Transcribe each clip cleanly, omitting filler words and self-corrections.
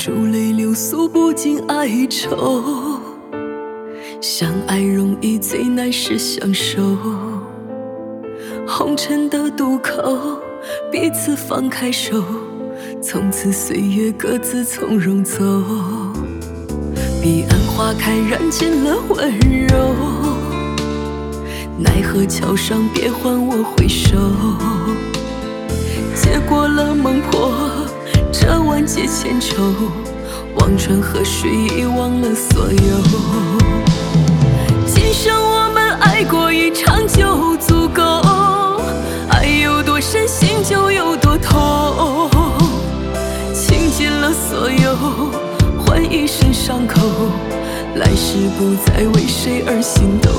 珠泪流，诉不尽哀愁。相爱容易，最难是相守。红尘的渡口，彼此放开手，从此岁月各自从容走。彼岸花开，染尽了温柔。奈何桥上，别还我回首。结过了梦破，这万劫千愁。望穿河水，遗忘了所有。今生我们爱过一场就足够，爱有多深，心就有多痛。倾尽了所有，换一身伤口，来世不再为谁而心动。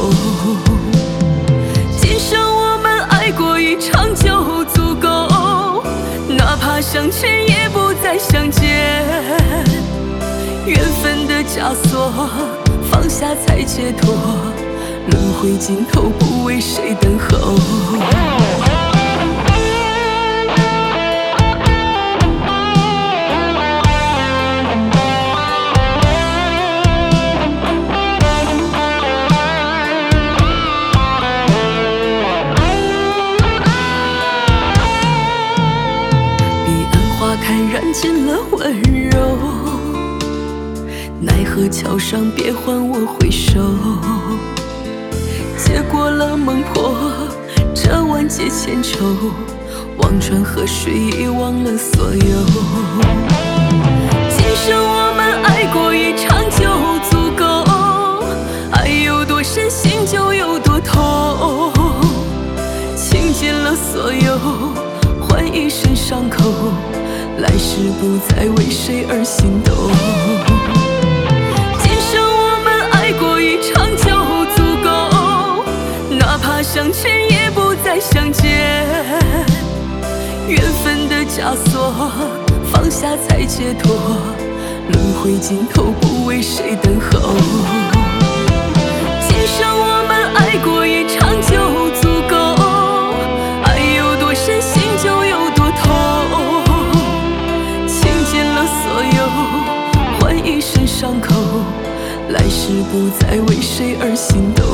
今生我们爱过一场就足够，哪怕相欠也不再相见。缘分的枷锁，放下才解脱，轮回尽头，不为谁等候。染尽了温柔，奈何桥上，别还我回首。结过了梦破，这万劫千愁。望穿河水，遗忘了所有。今生我们爱过一场就足够，爱有多深，心就有多痛。倾尽了所有，换一身伤口，来世不再为谁而心动。今生我们爱过一场就足够，哪怕相欠也不再相见。缘分的枷锁，放下才解脱，轮回尽头，不为谁等候。今生我们爱过一场就足够，爱有多深，心就有多痛。换一身伤口，来世不再为谁而心动。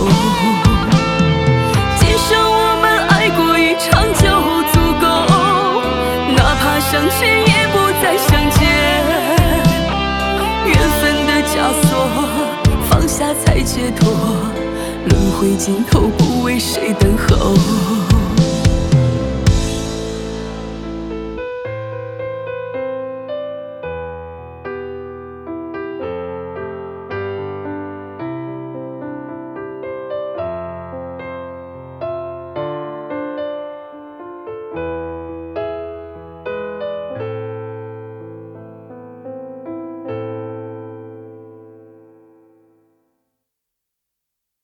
今生我们爱过一场就足够，哪怕相欠也不再相见。缘分的枷锁，放下才解脱，轮回尽头，不为谁等候。